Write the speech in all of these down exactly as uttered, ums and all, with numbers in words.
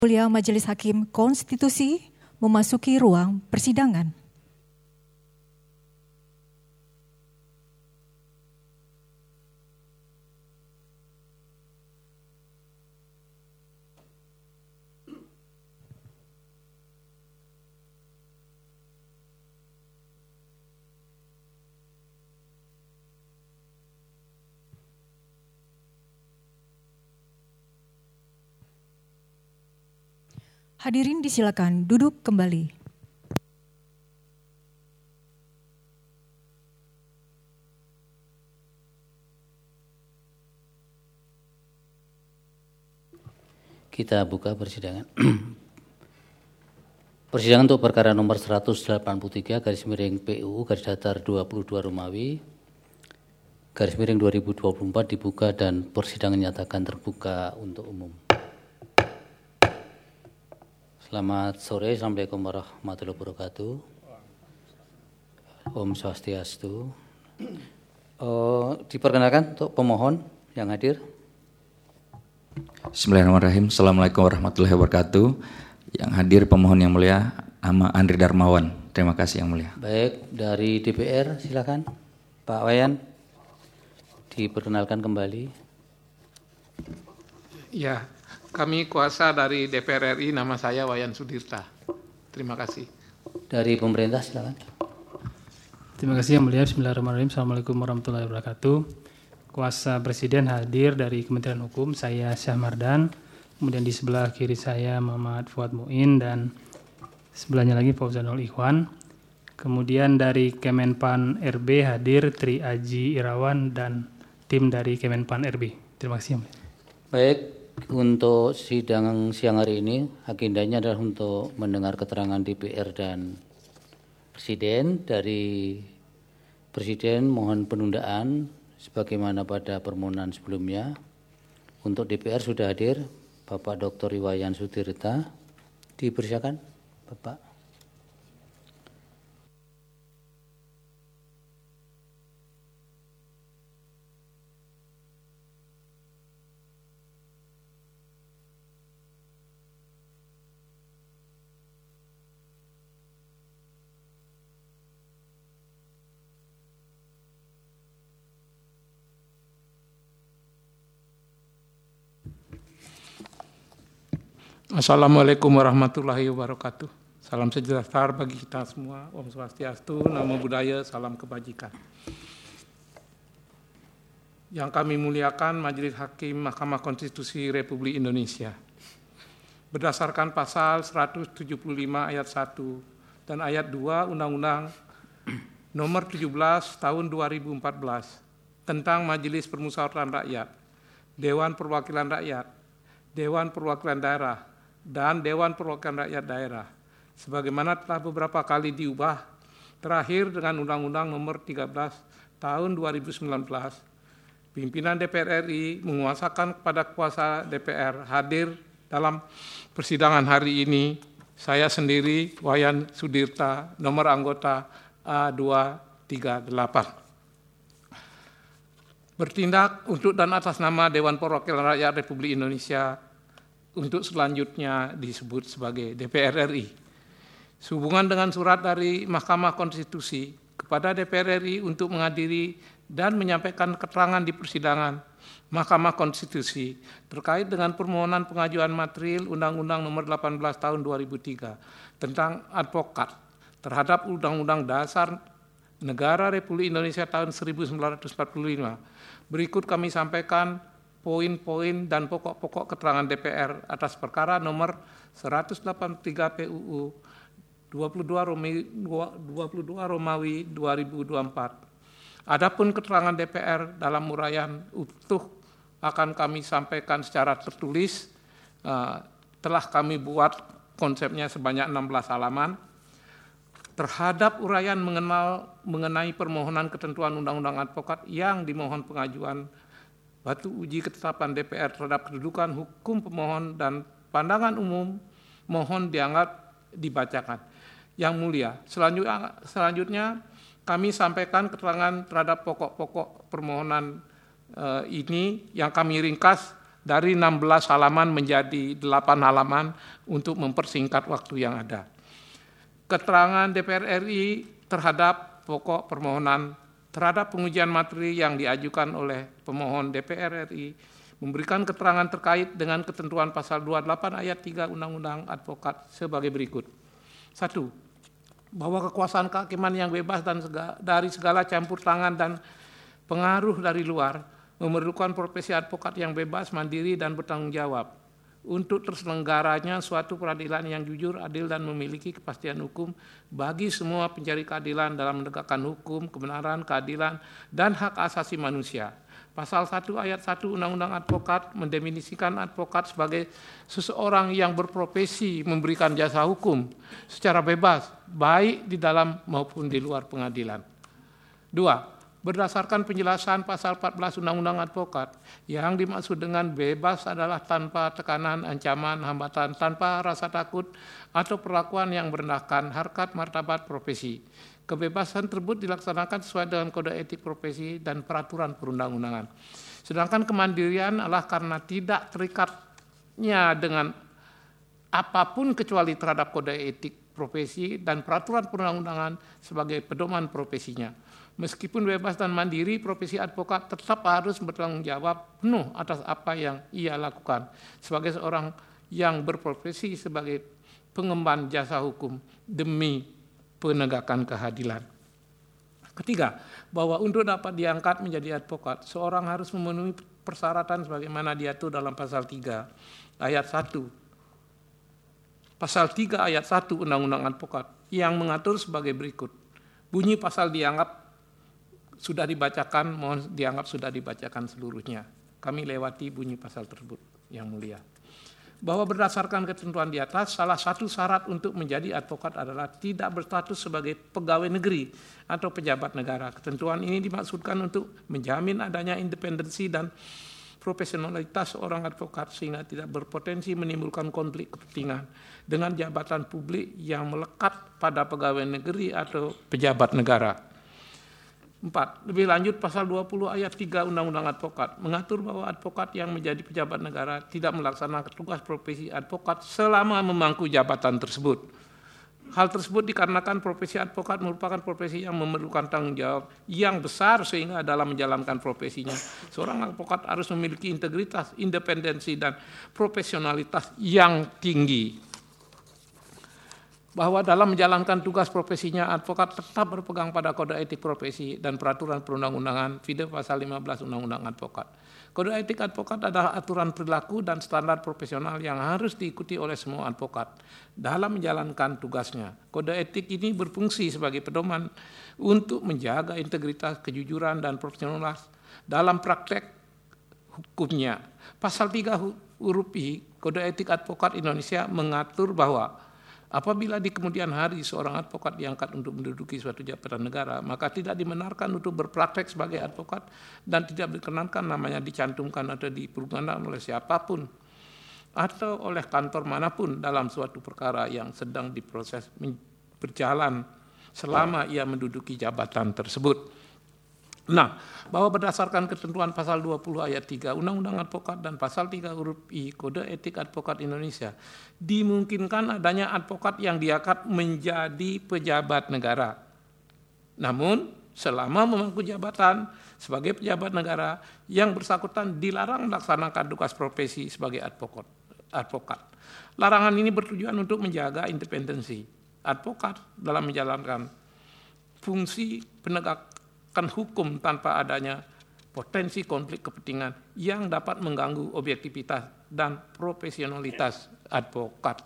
Mulia Majelis Hakim Konstitusi memasuki ruang persidangan. Hadirin disilakan duduk kembali. Kita buka persidangan. Persidangan untuk perkara nomor seratus delapan puluh tiga garis miring P U garis datar dua puluh dua Romawi garis miring dua ribu dua puluh empat dibuka dan persidangan nyatakan terbuka untuk umum. Selamat sore, Assalamualaikum warahmatullahi wabarakatuh. Om Swastiastu. Uh, diperkenalkan untuk pemohon yang hadir. Bismillahirrahmanirrahim. Assalamualaikum warahmatullahi wabarakatuh. Yang hadir pemohon yang mulia, nama Andri Darmawan. Terima kasih yang mulia. Baik, dari D P R silakan Pak Wayan. Diperkenalkan kembali. Ya. Kami kuasa dari D P R R I, nama saya Wayan Sudirta. Terima kasih. Dari pemerintah silakan. Terima kasih yang mulia. Bismillahirrahmanirrahim. Assalamualaikum warahmatullahi wabarakatuh. Kuasa Presiden hadir dari Kementerian Hukum, saya Syah Mardan. Kemudian di sebelah kiri saya Muhammad Fuad Muin dan sebelahnya lagi Fauzanul Ikhwan. Kemudian dari Kemenpan R B hadir Tri Aji Irawan dan tim dari Kemenpan R B. Terima kasih yang mulia. Baik. Untuk sidang siang hari ini, agendanya adalah untuk mendengar keterangan D P R dan Presiden. Dari Presiden mohon penundaan sebagaimana pada permohonan sebelumnya. Untuk D P R sudah hadir Bapak Doktor Wayan Sudirta. Dipersilakan Bapak. Assalamualaikum warahmatullahi wabarakatuh. Salam sejahtera bagi kita semua. Om Swastiastu, Namo Buddhaya, salam kebajikan. Yang kami muliakan Majelis Hakim Mahkamah Konstitusi Republik Indonesia. Berdasarkan pasal seratus tujuh puluh lima ayat satu dan ayat dua Undang-Undang nomor tujuh belas tahun dua ribu empat belas tentang Majelis Permusyawaratan Rakyat, Dewan Perwakilan Rakyat, Dewan Perwakilan Daerah, dan Dewan Perwakilan Rakyat Daerah, sebagaimana telah beberapa kali diubah, terakhir dengan Undang-Undang nomor tiga belas tahun dua ribu sembilan belas, pimpinan D P R R I menguasakan kepada kuasa D P R hadir dalam persidangan hari ini. Saya sendiri, Wayan Sudirta, nomor anggota A dua tiga delapan. Bertindak untuk dan atas nama Dewan Perwakilan Rakyat Republik Indonesia, untuk selanjutnya disebut sebagai D P R R I. Sehubungan dengan surat dari Mahkamah Konstitusi kepada D P R R I untuk menghadiri dan menyampaikan keterangan di persidangan Mahkamah Konstitusi terkait dengan permohonan pengajuan material Undang-Undang nomor delapan belas tahun dua ribu tiga tentang advokat terhadap Undang-Undang Dasar Negara Republik Indonesia tahun seribu sembilan ratus empat puluh lima. Berikut kami sampaikan poin-poin dan pokok-pokok keterangan D P R atas perkara nomor seratus delapan puluh tiga P U U dua puluh dua Romawi dua ribu dua puluh empat. Adapun keterangan D P R dalam uraian utuh akan kami sampaikan secara tertulis. Uh, telah kami buat konsepnya sebanyak enam belas halaman. Terhadap uraian mengenal mengenai permohonan ketentuan Undang-Undang Advokat yang dimohon pengajuan batu uji ketetapan D P R terhadap kedudukan hukum pemohon dan pandangan umum, mohon dianggap dibacakan. Yang mulia, selanjutnya, selanjutnya kami sampaikan keterangan terhadap pokok-pokok permohonan eh, ini yang kami ringkas dari enam belas halaman menjadi delapan halaman untuk mempersingkat waktu yang ada. Keterangan D P R R I terhadap pokok permohonan terhadap pengujian materi yang diajukan oleh pemohon D P R R I memberikan keterangan terkait dengan ketentuan pasal dua puluh delapan ayat tiga Undang-Undang Advokat sebagai berikut. Satu, bahwa kekuasaan kehakiman yang bebas dan segala, dari segala campur tangan dan pengaruh dari luar memerlukan profesi advokat yang bebas, mandiri, dan bertanggung jawab untuk terselenggaranya suatu peradilan yang jujur, adil, dan memiliki kepastian hukum bagi semua pencari keadilan dalam menegakkan hukum, kebenaran, keadilan, dan hak asasi manusia. Pasal satu ayat satu Undang-Undang Advokat mendefinisikan advokat sebagai seseorang yang berprofesi memberikan jasa hukum secara bebas, baik di dalam maupun di luar pengadilan. Dua, berdasarkan penjelasan pasal empat belas Undang-Undang Advokat, yang dimaksud dengan bebas adalah tanpa tekanan, ancaman, hambatan, tanpa rasa takut, atau perlakuan yang merendahkan harkat martabat profesi. Kebebasan tersebut dilaksanakan sesuai dengan kode etik profesi dan peraturan perundang-undangan. Sedangkan kemandirian adalah karena tidak terikatnya dengan apapun kecuali terhadap kode etik profesi dan peraturan perundang-undangan sebagai pedoman profesinya. Meskipun bebas dan mandiri, profesi advokat tetap harus bertanggung jawab penuh atas apa yang ia lakukan sebagai seorang yang berprofesi sebagai pengemban jasa hukum demi penegakan keadilan. Ketiga, bahwa untuk dapat diangkat menjadi advokat, seorang harus memenuhi persyaratan sebagaimana diatur dalam pasal tiga ayat satu. Pasal tiga ayat satu Undang-Undang Advokat yang mengatur sebagai berikut. Bunyi pasal dianggap sudah dibacakan, mohon dianggap sudah dibacakan seluruhnya. Kami lewati bunyi pasal tersebut, yang mulia. Bahwa berdasarkan ketentuan di atas, salah satu syarat untuk menjadi advokat adalah tidak berstatus sebagai pegawai negeri atau pejabat negara. Ketentuan ini dimaksudkan untuk menjamin adanya independensi dan profesionalitas seorang advokat sehingga tidak berpotensi menimbulkan konflik kepentingan dengan jabatan publik yang melekat pada pegawai negeri atau pejabat negara. Empat, lebih lanjut pasal dua puluh ayat tiga Undang-Undang Advokat mengatur bahwa advokat yang menjadi pejabat negara tidak melaksanakan tugas profesi advokat selama memangku jabatan tersebut. Hal tersebut dikarenakan profesi advokat merupakan profesi yang memerlukan tanggung jawab yang besar sehingga dalam menjalankan profesinya seorang advokat harus memiliki integritas, independensi, dan profesionalitas yang tinggi. Bahwa dalam menjalankan tugas profesinya, advokat tetap berpegang pada kode etik profesi dan peraturan perundang-undangan Vide pasal lima belas Undang-Undang Advokat. Kode etik advokat adalah aturan perilaku dan standar profesional yang harus diikuti oleh semua advokat dalam menjalankan tugasnya. Kode etik ini berfungsi sebagai pedoman untuk menjaga integritas, kejujuran, dan profesionalitas dalam praktek hukumnya. Pasal tiga huruf I Kode Etik Advokat Indonesia mengatur bahwa apabila di kemudian hari seorang advokat diangkat untuk menduduki suatu jabatan negara, maka tidak dibenarkan untuk berpraktek sebagai advokat dan tidak dikenankan namanya dicantumkan atau dipergunakan oleh siapapun atau oleh kantor manapun dalam suatu perkara yang sedang diproses berjalan selama ia menduduki jabatan tersebut. Nah, bahwa berdasarkan ketentuan pasal dua puluh ayat tiga Undang-Undang Advokat dan pasal tiga huruf I Kode Etik Advokat Indonesia, dimungkinkan adanya advokat yang diangkat menjadi pejabat negara. Namun, selama memangku jabatan sebagai pejabat negara, yang bersangkutan dilarang melaksanakan tugas profesi sebagai advokat. advokat. Larangan ini bertujuan untuk menjaga independensi advokat dalam menjalankan fungsi penegak kan hukum tanpa adanya potensi konflik kepentingan yang dapat mengganggu objektivitas dan profesionalitas advokat.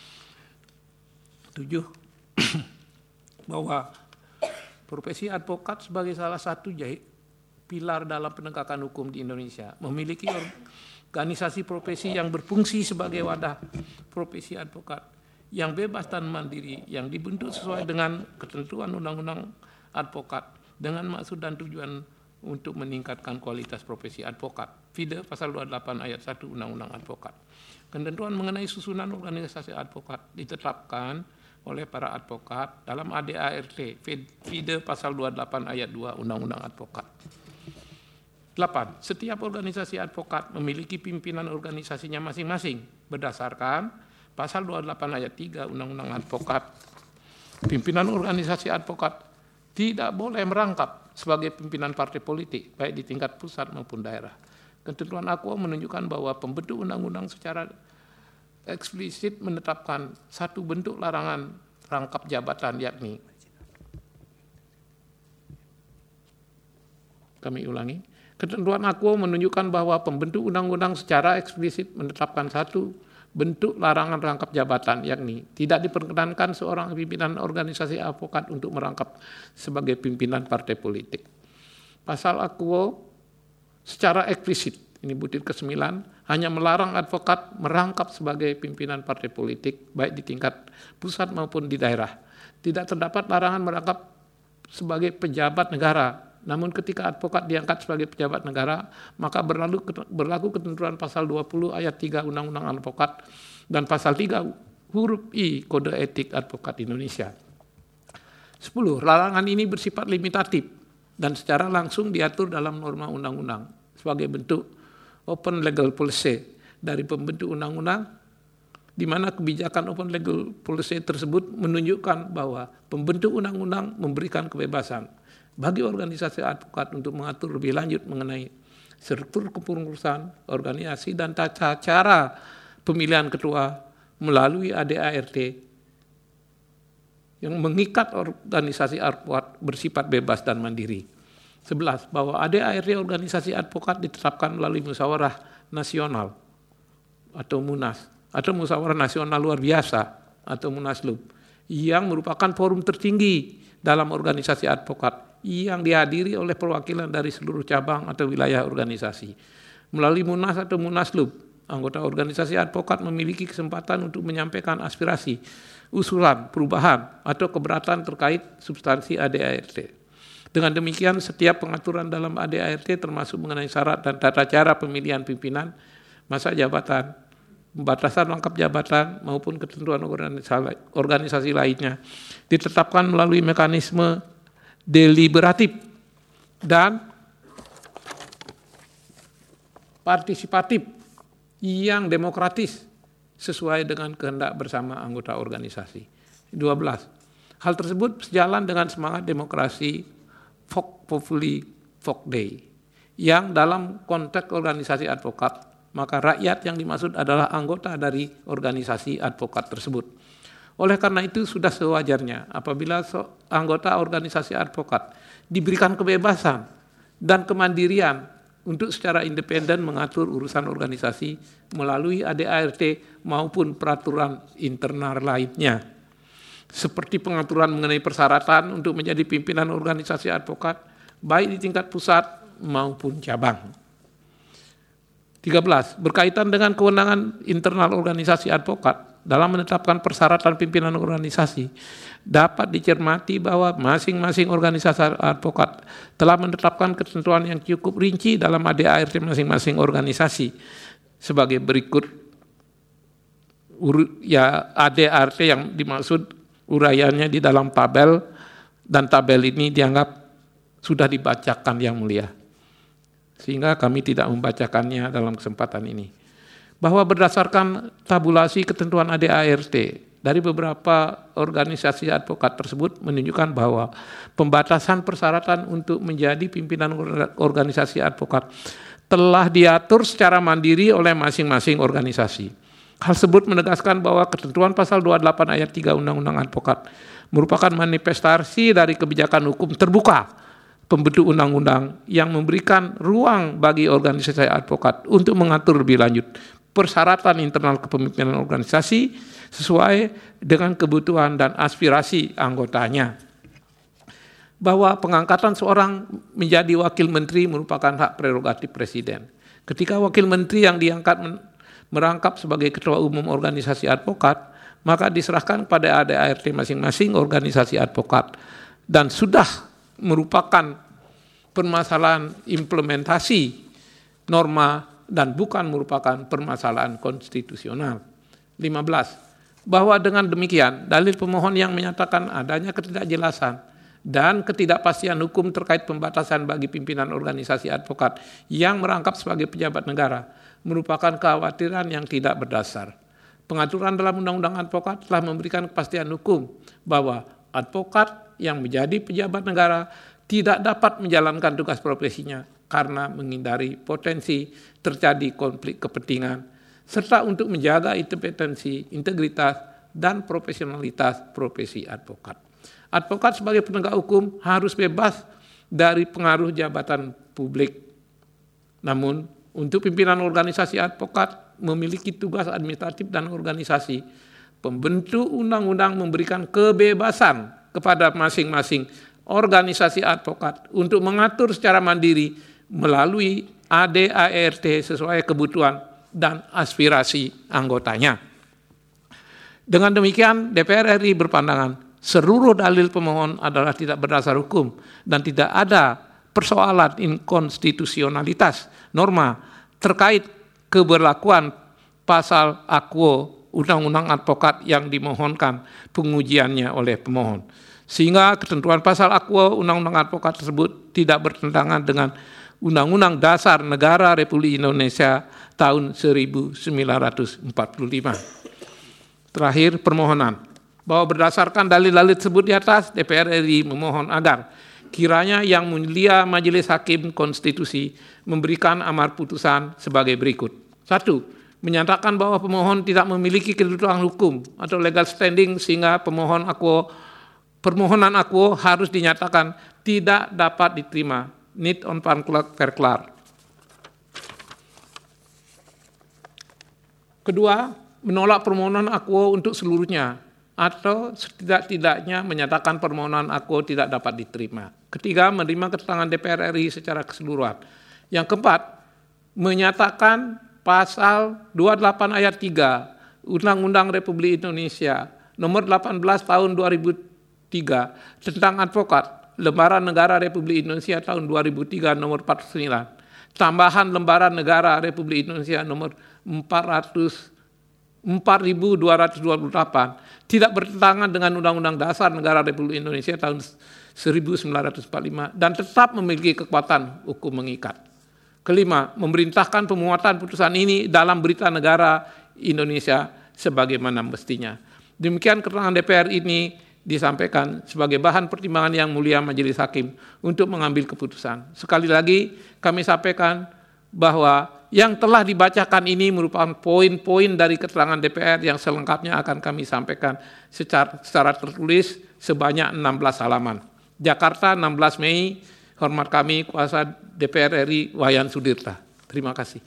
Tujuh, bahwa profesi advokat sebagai salah satu pilar dalam penegakan hukum di Indonesia memiliki organisasi profesi yang berfungsi sebagai wadah profesi advokat yang bebas dan mandiri yang dibentuk sesuai dengan ketentuan Undang-Undang Advokat dengan maksud dan tujuan untuk meningkatkan kualitas profesi advokat. Vide pasal dua puluh delapan ayat satu Undang-Undang Advokat. Ketentuan mengenai susunan organisasi advokat ditetapkan oleh para advokat dalam A D A R T. Vide pasal dua puluh delapan ayat dua Undang-Undang Advokat. Delapan, setiap organisasi advokat memiliki pimpinan organisasinya masing-masing berdasarkan pasal dua puluh delapan ayat tiga Undang-Undang Advokat. Pimpinan organisasi advokat tidak boleh merangkap sebagai pimpinan partai politik, baik di tingkat pusat maupun daerah. Ketentuan Aquo menunjukkan bahwa pembentuk undang-undang secara eksplisit menetapkan satu bentuk larangan rangkap jabatan, yakni, kami ulangi, ketentuan Aquo menunjukkan bahwa pembentuk undang-undang secara eksplisit menetapkan satu bentuk larangan rangkap jabatan, yakni tidak diperkenankan seorang pimpinan organisasi advokat untuk merangkap sebagai pimpinan partai politik. Pasal Aquo secara eksplisit, ini butir kesembilan, hanya melarang advokat merangkap sebagai pimpinan partai politik, baik di tingkat pusat maupun di daerah. Tidak terdapat larangan merangkap sebagai pejabat negara. Namun ketika advokat diangkat sebagai pejabat negara, maka berlalu, berlaku ketentuan pasal dua puluh ayat tiga Undang-Undang Advokat dan pasal tiga huruf I Kode Etik Advokat Indonesia. Sepuluh, larangan ini bersifat limitatif dan secara langsung diatur dalam norma undang-undang sebagai bentuk open legal policy dari pembentuk undang-undang, di mana kebijakan open legal policy tersebut menunjukkan bahwa pembentuk undang-undang memberikan kebebasan bagi organisasi advokat untuk mengatur lebih lanjut mengenai struktur kepengurusan, organisasi, dan tata cara pemilihan ketua melalui A D A R T yang mengikat organisasi advokat bersifat bebas dan mandiri. Sebelas, bahwa A D A R T organisasi advokat ditetapkan melalui musyawarah nasional atau MUNAS, atau musyawarah nasional luar biasa atau MUNASLUP, yang merupakan forum tertinggi dalam organisasi advokat yang dihadiri oleh perwakilan dari seluruh cabang atau wilayah organisasi. Melalui MUNAS atau MUNASLUP, anggota organisasi advokat memiliki kesempatan untuk menyampaikan aspirasi, usulan, perubahan, atau keberatan terkait substansi A D A R T. Dengan demikian, setiap pengaturan dalam A D A R T termasuk mengenai syarat dan tata cara pemilihan pimpinan, masa jabatan, batasan rangkap jabatan maupun ketentuan organisasi, organisasi lainnya ditetapkan melalui mekanisme deliberatif dan partisipatif yang demokratis sesuai dengan kehendak bersama anggota organisasi. dua belas. Hal tersebut sejalan dengan semangat demokrasi Vox Populi Vox Dei, yang dalam konteks organisasi advokat, maka rakyat yang dimaksud adalah anggota dari organisasi advokat tersebut. Oleh karena itu sudah sewajarnya apabila anggota organisasi advokat diberikan kebebasan dan kemandirian untuk secara independen mengatur urusan organisasi melalui A D A R T maupun peraturan internal lainnya, seperti pengaturan mengenai persyaratan untuk menjadi pimpinan organisasi advokat baik di tingkat pusat maupun cabang. tiga belas. Berkaitan dengan kewenangan internal organisasi advokat dalam menetapkan persyaratan pimpinan organisasi, dapat dicermati bahwa masing-masing organisasi advokat telah menetapkan ketentuan yang cukup rinci dalam A D A R T masing-masing organisasi sebagai berikut. Ya, A D A R T yang dimaksud uraiannya di dalam tabel, dan tabel ini dianggap sudah dibacakan Yang Mulia, sehingga kami tidak membacakannya dalam kesempatan ini. Bahwa berdasarkan tabulasi ketentuan A D A R T dari beberapa organisasi advokat tersebut menunjukkan bahwa pembatasan persyaratan untuk menjadi pimpinan organisasi advokat telah diatur secara mandiri oleh masing-masing organisasi. Hal tersebut menegaskan bahwa ketentuan pasal dua puluh delapan ayat tiga Undang-Undang Advokat merupakan manifestasi dari kebijakan hukum terbuka pembentuk undang-undang yang memberikan ruang bagi organisasi advokat untuk mengatur lebih lanjut persyaratan internal kepemimpinan organisasi sesuai dengan kebutuhan dan aspirasi anggotanya. Bahwa pengangkatan seorang menjadi wakil menteri merupakan hak prerogatif presiden. Ketika wakil menteri yang diangkat merangkap sebagai ketua umum organisasi advokat, maka diserahkan kepada A D A R T masing-masing organisasi advokat dan sudah merupakan permasalahan implementasi norma dan bukan merupakan permasalahan konstitusional. lima belas. Bahwa dengan demikian, dalil pemohon yang menyatakan adanya ketidakjelasan dan ketidakpastian hukum terkait pembatasan bagi pimpinan organisasi advokat yang merangkap sebagai pejabat negara merupakan kekhawatiran yang tidak berdasar. Pengaturan dalam Undang-Undang Advokat telah memberikan kepastian hukum bahwa advokat yang menjadi pejabat negara tidak dapat menjalankan tugas profesinya karena menghindari potensi terjadi konflik kepentingan, serta untuk menjaga independensi, integritas, dan profesionalitas profesi advokat. Advokat sebagai penegak hukum harus bebas dari pengaruh jabatan publik. Namun, untuk pimpinan organisasi advokat memiliki tugas administratif dan organisasi, pembentuk undang-undang memberikan kebebasan kepada masing-masing organisasi advokat untuk mengatur secara mandiri melalui A D A R T sesuai kebutuhan dan aspirasi anggotanya. Dengan demikian, D P R R I berpandangan seluruh dalil pemohon adalah tidak berdasar hukum dan tidak ada persoalan inkonstitusionalitas norma terkait keberlakuan pasal Akwo Undang-Undang Advokat yang dimohonkan pengujiannya oleh pemohon. Sehingga ketentuan pasal Akwo Undang-Undang Advokat tersebut tidak bertentangan dengan Undang-Undang Dasar Negara Republik Indonesia tahun seribu sembilan ratus empat puluh lima. Terakhir, permohonan bahwa berdasarkan dalil-dalil tersebut di atas, D P R R I memohon agar kiranya Yang Mulia Majelis Hakim Konstitusi memberikan amar putusan sebagai berikut. Satu, menyatakan bahwa pemohon tidak memiliki kedudukan hukum atau legal standing sehingga pemohon Akwo permohonan Akwo harus dinyatakan tidak dapat diterima. Need on verklar. Kedua, menolak permohonan Akwo untuk seluruhnya atau setidak-tidaknya menyatakan permohonan Akwo tidak dapat diterima. Ketiga, menerima keterangan D P R R I secara keseluruhan. Yang keempat, menyatakan pasal dua puluh delapan ayat tiga Undang-Undang Republik Indonesia nomor delapan belas tahun dua ribu tiga tentang advokat, Lembaran Negara Republik Indonesia tahun dua ribu tiga nomor empat puluh sembilan, tambahan Lembaran Negara Republik Indonesia nomor empat ribu dua ratus dua puluh delapan tidak bertentangan dengan Undang-Undang Dasar Negara Republik Indonesia tahun seribu sembilan ratus empat puluh lima dan tetap memiliki kekuatan hukum mengikat. Kelima, memerintahkan pemuatan putusan ini dalam Berita Negara Indonesia sebagaimana mestinya. Demikian keterangan D P R ini disampaikan sebagai bahan pertimbangan Yang Mulia Majelis Hakim untuk mengambil keputusan. Sekali lagi kami sampaikan bahwa yang telah dibacakan ini merupakan poin-poin dari keterangan D P R yang selengkapnya akan kami sampaikan secara, secara tertulis sebanyak enam belas halaman. Jakarta, enam belas Mei, hormat kami kuasa D P R R I Wayan Sudirta. Terima kasih.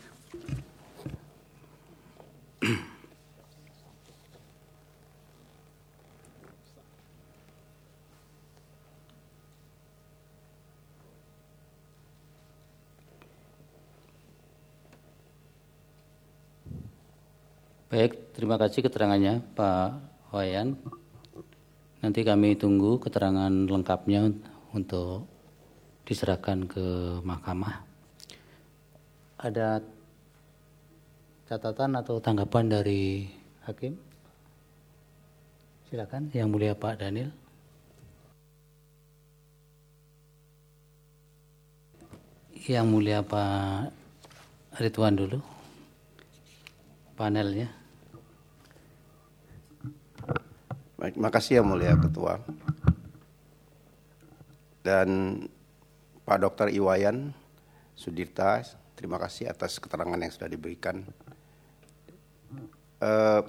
Baik, terima kasih keterangannya Pak Wayan. Nanti kami tunggu keterangan lengkapnya untuk diserahkan ke mahkamah. Ada catatan atau tanggapan dari hakim? Silakan, Yang Mulia Pak Daniel. Yang Mulia Pak Ridwan dulu, panelnya. Baik, makasih Yang Mulia Ketua. Dan Pak Dokter Iwayan Sudirta, terima kasih atas keterangan yang sudah diberikan. Uh,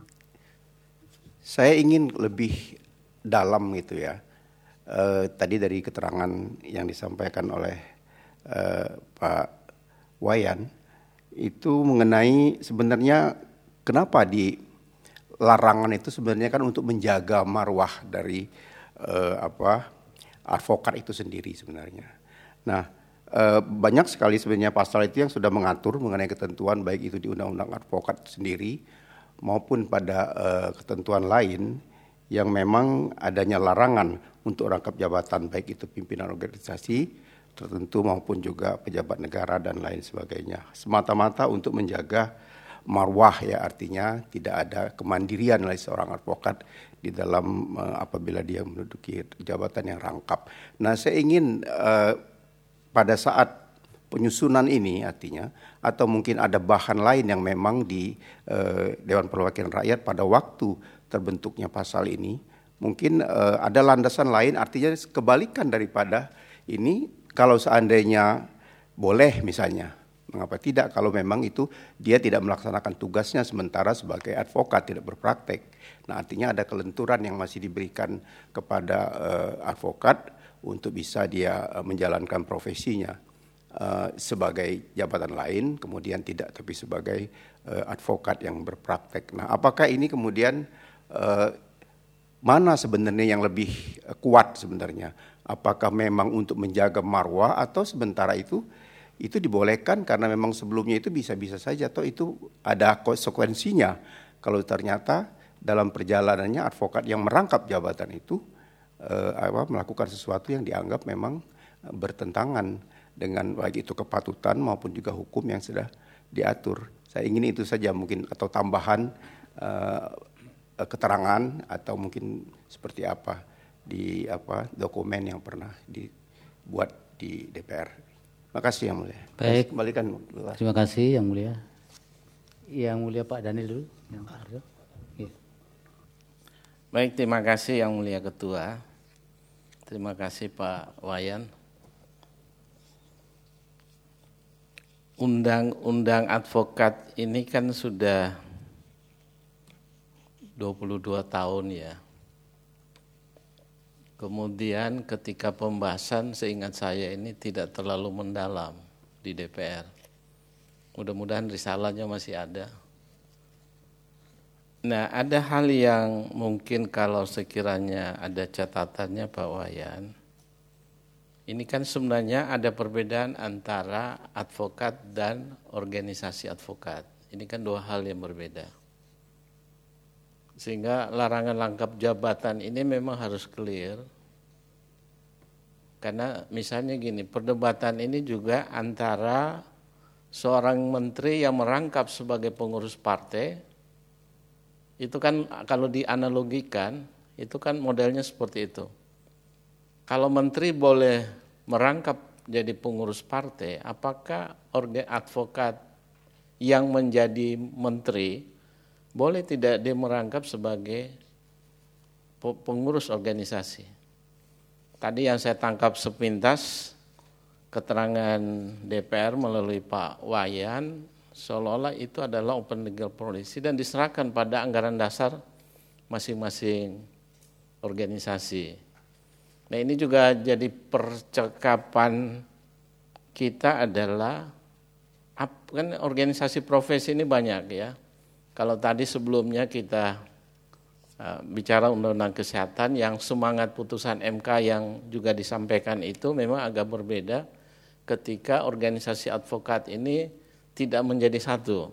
saya ingin lebih dalam gitu ya. Uh, tadi dari keterangan yang disampaikan oleh uh, Pak Wayan itu mengenai sebenarnya kenapa di larangan itu sebenarnya kan untuk menjaga marwah dari uh, apa advokat itu sendiri sebenarnya. Nah, uh, banyak sekali sebenarnya pasal itu yang sudah mengatur mengenai ketentuan baik itu di Undang-Undang Advokat sendiri maupun pada uh, ketentuan lain yang memang adanya larangan untuk rangkap jabatan baik itu pimpinan organisasi tertentu maupun juga pejabat negara dan lain sebagainya. Semata-mata untuk menjaga marwah ya, artinya tidak ada kemandirian oleh seorang advokat di dalam uh, apabila dia menduduki jabatan yang rangkap. Nah, saya ingin uh, pada saat penyusunan ini artinya atau mungkin ada bahan lain yang memang di uh, Dewan Perwakilan Rakyat pada waktu terbentuknya pasal ini mungkin uh, ada landasan lain, artinya kebalikan daripada ini. Kalau seandainya boleh misalnya, mengapa tidak kalau memang itu dia tidak melaksanakan tugasnya sementara sebagai advokat tidak berpraktek. Nah, artinya ada kelenturan yang masih diberikan kepada uh, advokat untuk bisa dia uh, menjalankan profesinya uh, sebagai jabatan lain, kemudian tidak tapi sebagai uh, advokat yang berpraktek. Nah, apakah ini kemudian uh, mana sebenarnya yang lebih uh, kuat sebenarnya? Apakah memang untuk menjaga marwah atau sementara itu itu dibolehkan karena memang sebelumnya itu bisa-bisa saja atau itu ada konsekuensinya kalau ternyata dalam perjalanannya advokat yang merangkap jabatan itu eh, apa, melakukan sesuatu yang dianggap memang bertentangan dengan baik itu kepatutan maupun juga hukum yang sudah diatur. Saya ingin itu saja mungkin atau tambahan eh, keterangan atau mungkin seperti apa di apa dokumen yang pernah dibuat di D P R. Terima kasih Yang Mulia. Baik. Kembalikan. Terima kasih Yang Mulia. Yang Mulia Pak Daniel dulu. Yang Arjo. Ya. Baik, terima kasih Yang Mulia Ketua. Terima kasih Pak Wayan. Undang-undang advokat ini kan sudah dua puluh dua tahun ya. Kemudian ketika pembahasan seingat saya ini tidak terlalu mendalam di D P R. Mudah-mudahan risalahnya masih ada. Nah, ada hal yang mungkin kalau sekiranya ada catatannya Pak Wayan. Ini kan sebenarnya ada perbedaan antara advokat dan organisasi advokat. Ini kan dua hal yang berbeda. Sehingga larangan rangkap jabatan ini memang harus clear. Karena misalnya gini, perdebatan ini juga antara seorang menteri yang merangkap sebagai pengurus partai, itu kan kalau dianalogikan, itu kan modelnya seperti itu. Kalau menteri boleh merangkap jadi pengurus partai, apakah organ advokat yang menjadi menteri boleh tidak dia merangkap sebagai pengurus organisasi? Tadi yang saya tangkap sepintas keterangan D P R melalui Pak Wayan, seolah-olah itu adalah open legal policy dan diserahkan pada anggaran dasar masing-masing organisasi. Nah, ini juga jadi percakapan kita adalah kan organisasi profesi ini banyak ya. Kalau tadi sebelumnya kita uh, bicara undang-undang kesehatan yang semangat putusan M K yang juga disampaikan itu memang agak berbeda ketika organisasi advokat ini tidak menjadi satu.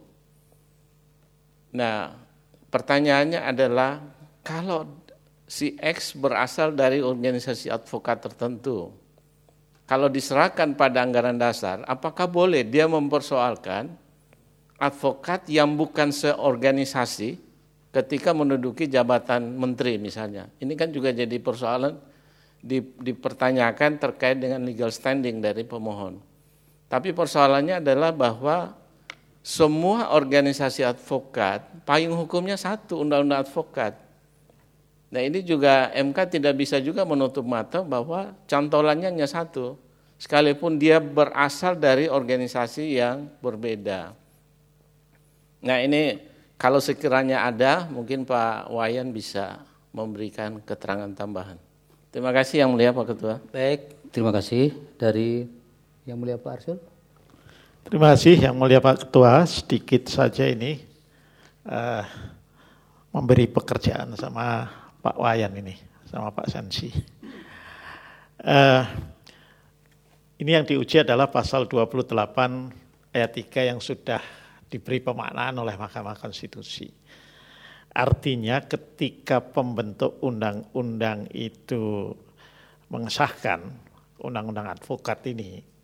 Nah, pertanyaannya adalah kalau si X berasal dari organisasi advokat tertentu, kalau diserahkan pada anggaran dasar, apakah boleh dia mempersoalkan advokat yang bukan seorganisasi ketika menduduki jabatan menteri misalnya? Ini kan juga jadi persoalan dipertanyakan terkait dengan legal standing dari pemohon. Tapi persoalannya adalah bahwa semua organisasi advokat, payung hukumnya satu, undang-undang advokat. Nah, ini juga M K tidak bisa juga menutup mata bahwa cantolannya hanya satu, sekalipun dia berasal dari organisasi yang berbeda. Nah, ini kalau sekiranya ada, mungkin Pak Wayan bisa memberikan keterangan tambahan. Terima kasih Yang Mulia Pak Ketua. Baik, terima kasih. Dari Yang Mulia Pak Arsul. Terima kasih Yang Mulia Pak Ketua. Sedikit saja ini uh, memberi pekerjaan sama Pak Wayan ini, sama Pak Sensi. Uh, ini yang diuji adalah pasal dua puluh delapan ayat tiga yang sudah diberi pemaknaan oleh Mahkamah Konstitusi. Artinya ketika pembentuk undang-undang itu mengesahkan undang-undang advokat ini,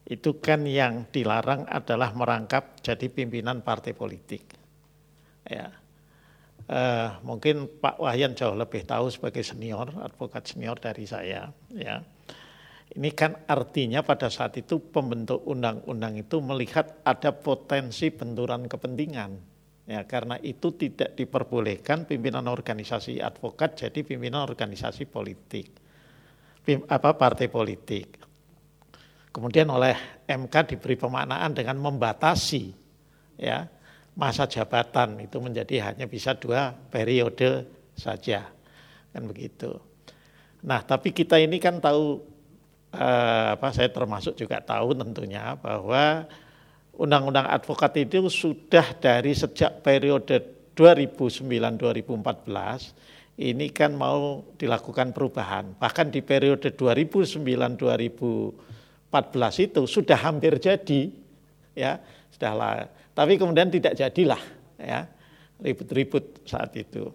itu kan yang dilarang adalah merangkap jadi pimpinan partai politik. Ya, eh, mungkin Pak Wayan jauh lebih tahu sebagai senior, advokat senior dari saya. Ya, ini kan artinya pada saat itu pembentuk undang-undang itu melihat ada potensi benturan kepentingan. Ya, karena itu tidak diperbolehkan pimpinan organisasi advokat jadi pimpinan organisasi politik, Pim, apa partai politik. Kemudian oleh M K diberi pemaknaan dengan membatasi ya masa jabatan itu menjadi hanya bisa dua periode saja, kan begitu. Nah, tapi kita ini kan tahu eh, apa saya termasuk juga tahu tentunya bahwa Undang-Undang Advokat itu sudah dari sejak periode dua ribu sembilan sampai dua ribu empat belas ini kan mau dilakukan perubahan. Bahkan di periode dua ribu sembilan sampai dua ribu empat belas itu sudah hampir jadi, ya sudahlah. Tapi kemudian tidak jadilah, ya ribut-ribut saat itu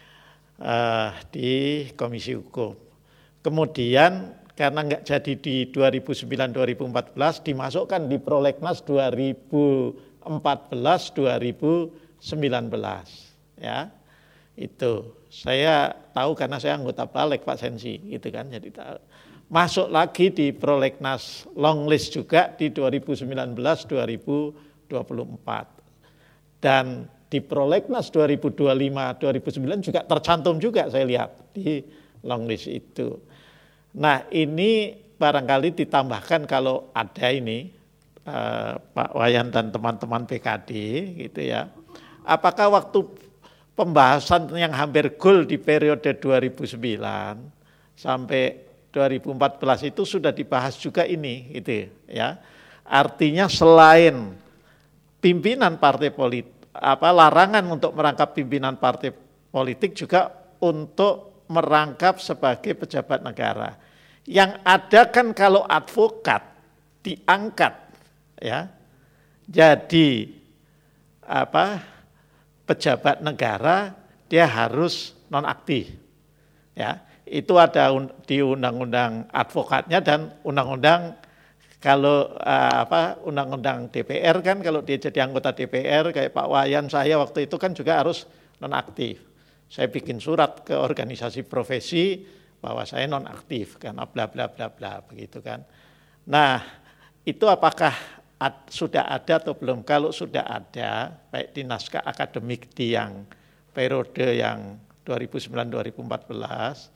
uh, di Komisi Hukum. Kemudian karena nggak jadi di dua ribu sembilan sampai dua ribu empat belas dimasukkan di Prolegnas dua ribu empat belas sampai dua ribu sembilan belas, ya itu saya tahu karena saya anggota Balik Pak Sensi, gitu kan. Jadi masuk lagi di Prolegnas long list juga di dua ribu sembilan belas sampai dua ribu dua puluh empat dan di Prolegnas dua ribu dua puluh lima sampai dua ribu sembilan juga tercantum juga saya lihat di long list itu. Nah, ini barangkali ditambahkan kalau ada ini eh, Pak Wayan dan teman-teman P K D gitu ya. Apakah waktu pembahasan yang hampir goal di periode dua ribu sembilan sampai dua ribu empat belas itu sudah dibahas juga ini gitu ya. Artinya selain pimpinan partai politik apa larangan untuk merangkap pimpinan partai politik juga untuk merangkap sebagai pejabat negara. Yang ada kan kalau advokat diangkat ya jadi apa pejabat negara dia harus nonaktif ya. Itu ada di undang-undang advokatnya dan undang-undang kalau uh, apa undang-undang D P R kan kalau dia jadi anggota D P R kayak Pak Wayan saya waktu itu kan juga harus nonaktif. Saya bikin surat ke organisasi profesi bahwa saya nonaktif karena bla bla bla bla begitu kan. Nah, itu apakah ad, sudah ada atau belum? Kalau sudah ada baik di naskah akademik di yang periode yang dua ribu sembilan sampai dua ribu empat belas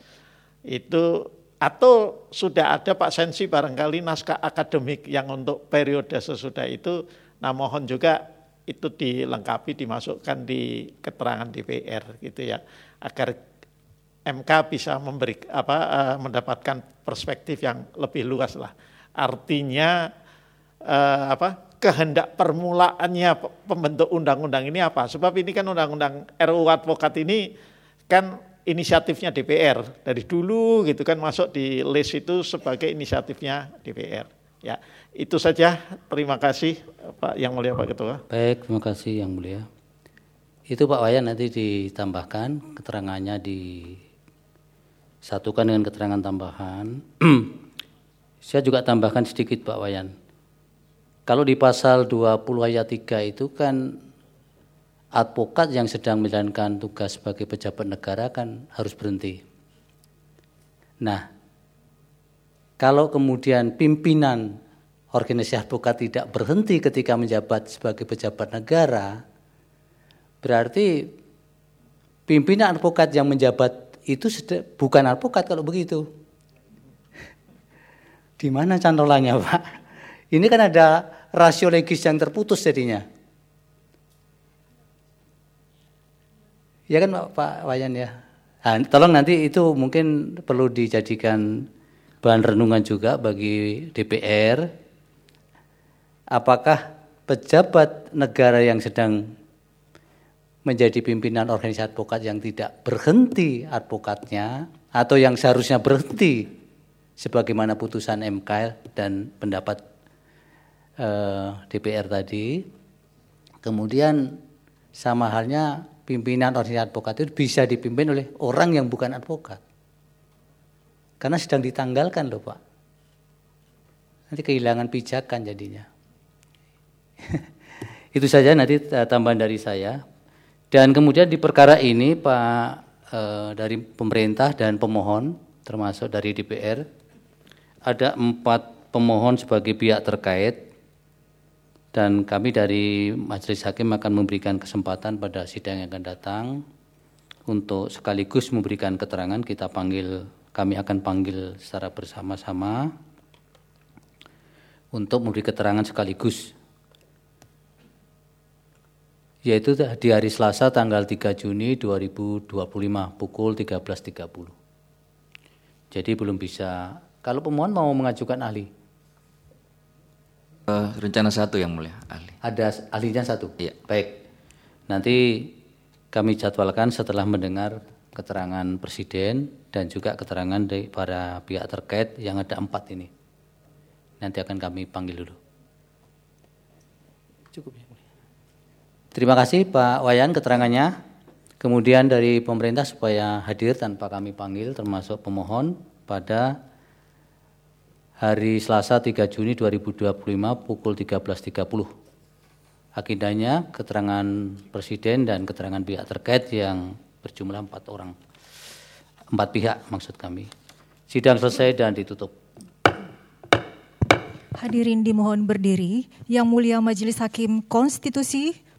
itu atau sudah ada Pak Sensi barangkali naskah akademik yang untuk periode sesudah itu, nah mohon juga itu dilengkapi dimasukkan di keterangan D P R gitu ya, agar M K bisa memberi apa uh, mendapatkan perspektif yang lebih luas lah. Artinya uh, apa kehendak permulaannya pembentuk undang-undang ini apa? Sebab ini kan undang-undang R U U Advokat ini kan inisiatifnya D P R dari dulu gitu kan masuk di list itu sebagai inisiatifnya D P R. Ya, itu saja. Terima kasih Pak Yang Mulia Pak Ketua. Baik, terima kasih Yang Mulia. Itu Pak Wayan nanti ditambahkan keterangannya disatukan dengan keterangan tambahan. Saya juga tambahkan sedikit Pak Wayan. Kalau di pasal dua puluh ayat tiga itu kan advokat yang sedang menjalankan tugas sebagai pejabat negara kan harus berhenti. Nah, kalau kemudian pimpinan organisasi advokat tidak berhenti ketika menjabat sebagai pejabat negara, berarti pimpinan advokat yang menjabat itu bukan advokat kalau begitu. Di mana cantolannya Pak? Ini kan ada rasio legis yang terputus jadinya. Ya kan Pak Wayan ya. Nah, tolong nanti itu mungkin perlu dijadikan bahan renungan juga bagi D P R. Apakah pejabat negara yang sedang menjadi pimpinan organisasi advokat yang tidak berhenti advokatnya atau yang seharusnya berhenti sebagaimana putusan M K dan pendapat eh, D P R tadi, kemudian sama halnya pimpinan organisasi advokat itu bisa dipimpin oleh orang yang bukan advokat. Karena sedang ditanggalkan loh Pak. Nanti kehilangan pijakan jadinya. Itu saja nanti tambahan dari saya. Dan kemudian di perkara ini Pak eh, dari pemerintah dan pemohon termasuk dari D P R ada empat pemohon sebagai pihak terkait dan kami dari Majelis Hakim akan memberikan kesempatan pada sidang yang akan datang untuk sekaligus memberikan keterangan. Kita panggil, kami akan panggil secara bersama-sama untuk memberi keterangan sekaligus, yaitu di hari Selasa tanggal tiga Juni dua ribu dua puluh lima pukul tiga belas tiga puluh. Jadi belum bisa, kalau pemohon mau mengajukan ahli. Uh, rencana satu yang mulia, ahli. Ada ahlinya satu? Iya. Baik, nanti kami jadwalkan setelah mendengar keterangan Presiden dan juga keterangan dari para pihak terkait yang ada empat ini. Nanti akan kami panggil dulu. Cukup ya. Terima kasih Pak Wayan keterangannya. Kemudian dari pemerintah supaya hadir tanpa kami panggil termasuk pemohon pada hari Selasa tiga Juni dua ribu dua puluh lima pukul tiga belas tiga puluh. Agendanya keterangan Presiden dan keterangan pihak terkait yang berjumlah empat orang. Empat pihak maksud kami. Sidang selesai dan ditutup. Hadirin dimohon berdiri. Yang Mulia Majelis Hakim Konstitusi